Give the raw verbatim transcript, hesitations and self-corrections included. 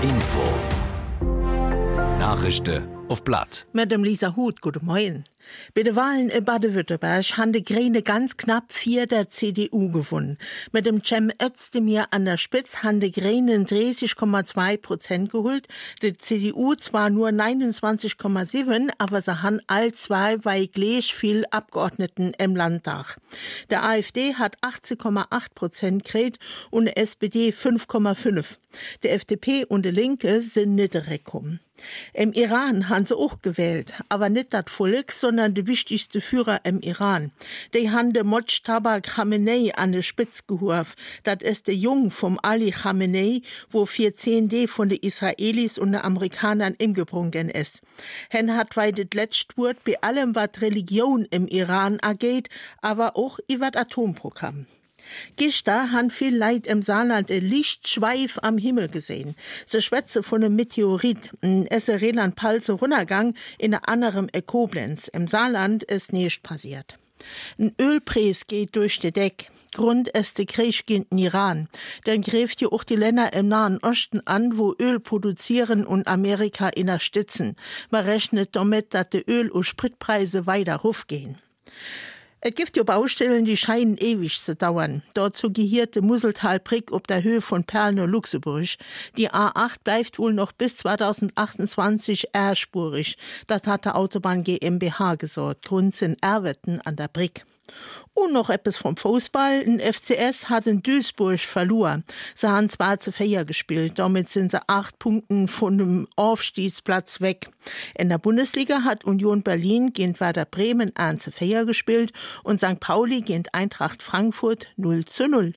Info. Nachrichten auf Blatt. Mit dem Lisa Huth, guten Morgen. Bei den Wahlen in Baden-Württemberg haben die Grüne ganz knapp vier der C D U gewonnen. Mit dem Cem Özdemir an der Spitze haben die Grünen dreißig Komma zwei Prozent geholt, die C D U zwar nur neunundzwanzig Komma sieben, aber sie haben all zwei bei gleich viel Abgeordneten im Landtag. Der AfD hat achtzig Komma acht Prozent gekriegt und die S P D fünf Komma fünf. Die F D P und die Linke sind nicht gekommen. Im Iran haben sie auch gewählt, aber nicht das Volk, sondern die wichtigste Führer im Iran. Die haben den Mojtaba Khamenei an die Spitze gehoben. Das ist der Jung vom Ali Khamenei, wo vierzehn D von den Israelis und den Amerikanern umgebrungen ist. Hen hat weit das letzte Wort bei allem, was Religion im Iran angeht, aber auch über das Atomprogramm. Gestern haben viel Leute im Saarland ein Lichtschweif am Himmel gesehen. Sie schwätze von einem Meteorit, ein Essereland-Palze runtergang, in der anderem in Koblenz. Im Saarland ist nichts passiert. Ein Ölpreis geht durch die Deck. Grund ist der Krieg gegen den Iran. Dann greift ja auch die Länder im Nahen Osten an, wo Öl produzieren und Amerika unterstützen. Man rechnet damit, dass die Öl- und Spritpreise weiter hochgehen. Es gibt ja Baustellen, die scheinen ewig zu dauern. Dazu gehört die Museltalbrück auf der Höhe von Perlner Luxemburg. Die A acht bleibt wohl noch bis zweitausendachtundzwanzig erspurig. Das hat der Autobahn GmbH gesagt. Grund sind Erwetten an der Brück. Und noch etwas vom Fußball. Ein F C S hat in Duisburg verloren. Sie haben zwar zu Feier gespielt, damit sind sie acht Punkten von dem Aufstiegsplatz weg. In der Bundesliga hat Union Berlin gegen Werder Bremen eins zu Feier gespielt und Sankt Pauli gegen Eintracht Frankfurt null zu null.